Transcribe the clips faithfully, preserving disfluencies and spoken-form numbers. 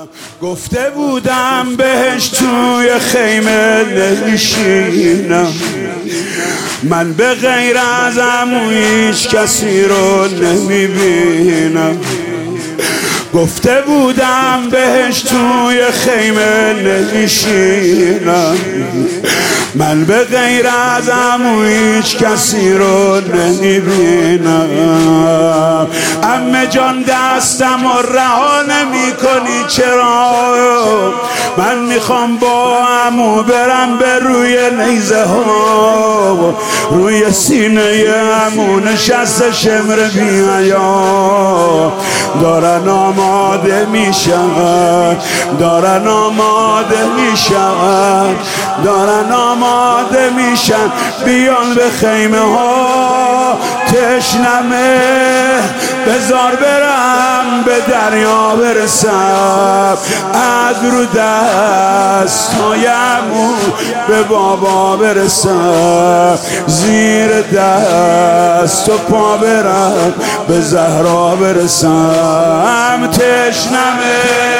گفته بودم بهش توی خیمه نمیشینم، من به غیر از عمو هیچ کسی رو نمیبینم. گفته بودم بهش توی خیمه نمیشینم، من به غیر از عمو هیچ کسی رو نمیبینم. عمه جان دستم و رها نمی کنی چرا؟ من میخوام با عمو برم به روی نیزه ها، روی سینه عمو نشسته شمر بی‌حیا، دارن آماده میشن، دارن آماده میشن، دارن آماده میشن بیان به خیمه ها. تشنمه بذار برم به دریا برسم، از رو دستای عمو به بابا برسم، زیر دست و پا برم به زهرا برسم. تشنمه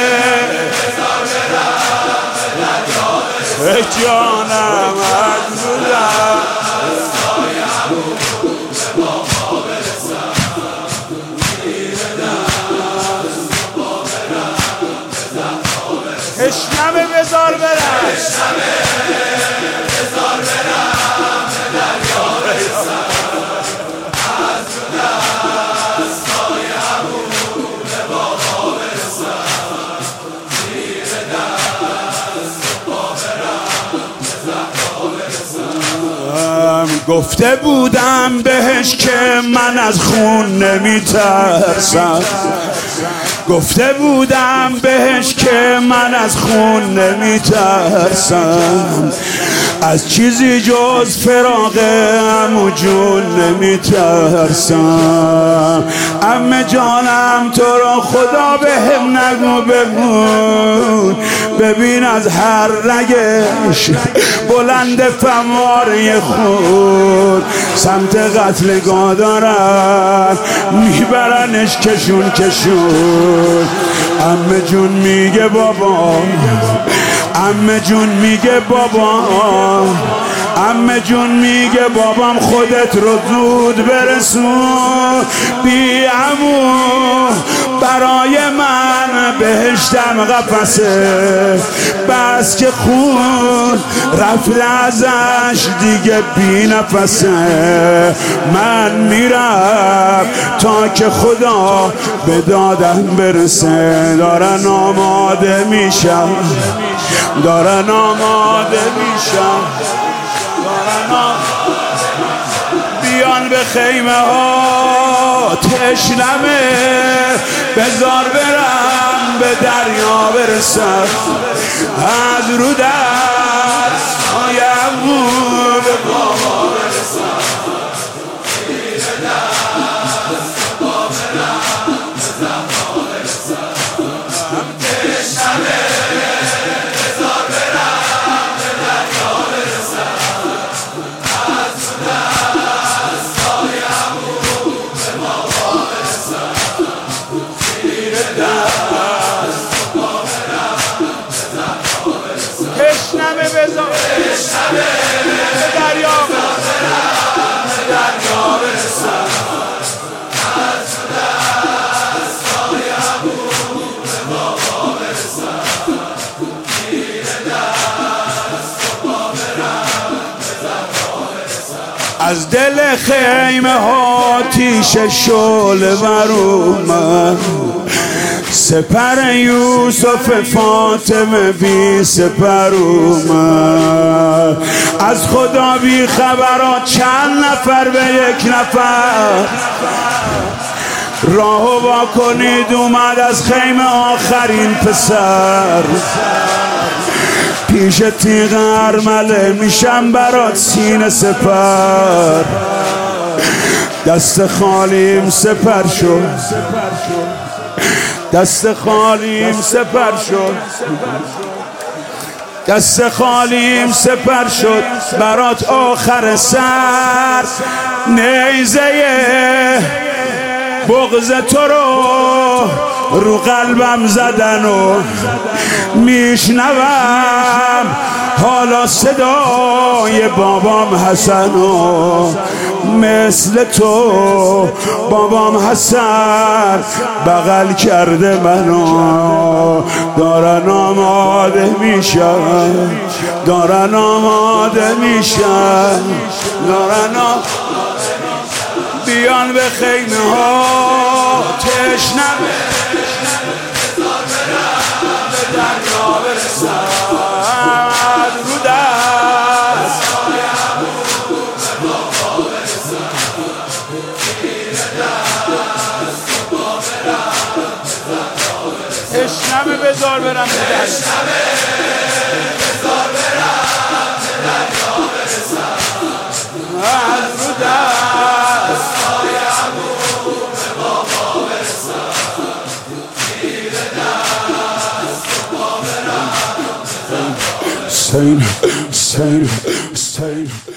ای جانم از رو دستای عمو به بابا برسم، زیر دست و پا برم به زهرا برسم. تشنمه بذار برم، تشنمه بذار برم به دریا برسم، از رو دستای عمو به بابا برسم، زیر دست و پا برم به زهرا برسم. گفته بودم بهش که من از خون نمیترسم، گفته بودم بهش که من از خون نمیترسم، از چیزی جز فراق عمو جون نمیترسم. عمه جانم تو را خدا بهم نگو بمون، ببین از هر رگش بلند فواره خون، سمت قتلگاه دارن میبرنش کشون کشون. عمه جون میگه بابا، عمه جون میگه بابا، عمه جون میگه بابام خودت رو زود برسون، بی عمو برای من بهشتم قفسه، بس که خون رفت ازش دیگه بی نفسه. من میرم تا که خدا به دادم برسه، دارن آماده میشم، دارن آماده میشم، دارن آماده بیان به خیمه ها. تشنمه بذار برم به دریا برسم، از رو دستای عمو به بابا برسم، زیر دست و پا برم به زهرا برسم. تشنمه بذار برم به دریا برسم، از رو دستای عمو به بابا برسم، زیر دست و پا برم به زهرا برسم. تشنمه بذار، تشنمه به دریا برم به دریا برسم، از رو دستای عمو به بابا برسم، زیر دست و پا برم به زهرا برسم. از دل خیمه ها تیش شعله بر اومد، سپر یوسف فاطمه بی سپر اومد، از خدا بی خبرات چند نفر به یک نفر راهو وا کنید. اومد از خیمه آخرین پسر، پیش تیغ ارمله میشم برات سینه سپر، دست خالیم سپر شد، دست خالیم سپر شد، دست خالیم سپر شد برات آخر سر. نیزه بغض تو رو رو قلبم زدن و میشنوم حالا صدای بابام حسن و مثل تو بابام حسن بغل کرده منو دارن آماده میشن دارن آماده میشن دارن آماده بیان به خیمه ها تشنم به دریا برسن رو دست تشنمه بذار برم به دریا رو دست Same, same, same.